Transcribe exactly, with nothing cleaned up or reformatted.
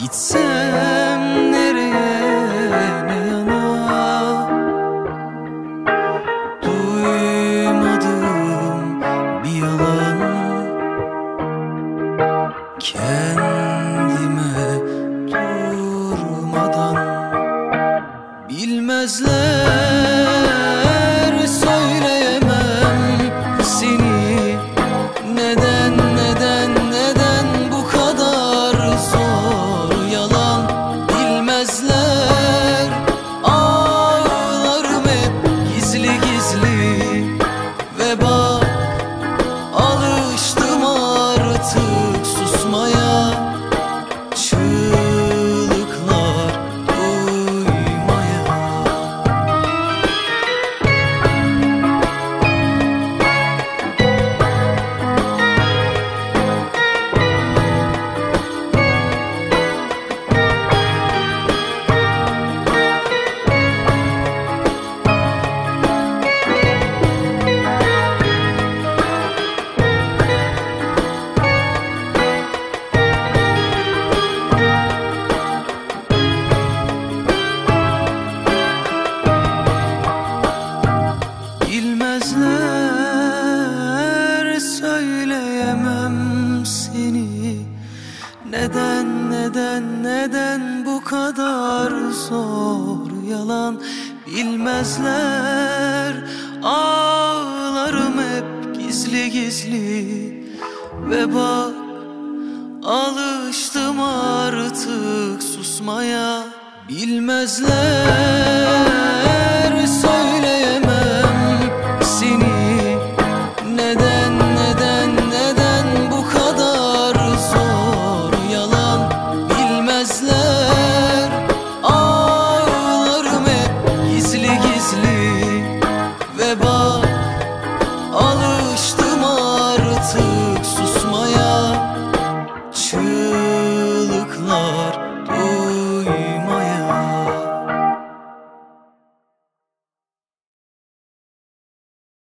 Gitsem nereye, ne yana, duymadım bir yalan. Kendime durmadan bilmezler, söyleyemem seni. Neden, neden, neden bu kadar zor yalan? Bilmezler, ağlarım hep gizli gizli. Ve bak, alıştım artık susmaya, çığlıklar duymaya. Bilmezler, söyleyemem seni. Neden, neden, neden bu kadar zor yalan? Bilmezler, ağlarım hep gizli gizli. Ve bak, alıştım artık susmaya. Bilmezler,